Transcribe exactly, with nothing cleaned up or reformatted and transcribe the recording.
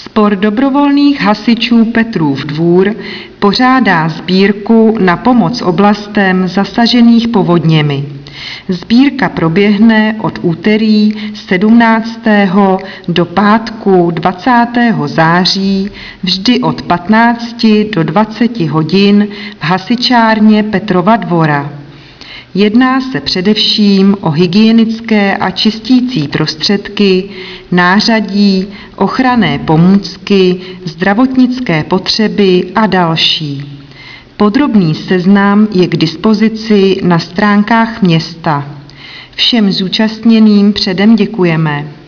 Sbor dobrovolných hasičů Petrův Dvůr pořádá sbírku na pomoc oblastem zasažených povodněmi. Sbírka proběhne od úterý sedmnáctého do pátku dvacátého září vždy od patnácti do dvaceti hodin v hasičárně Petrova Dvora. Jedná se především o hygienické a čistící prostředky, nářadí, ochranné pomůcky, zdravotnické potřeby a další. Podrobný seznam je k dispozici na stránkách města. Všem zúčastněným předem děkujeme.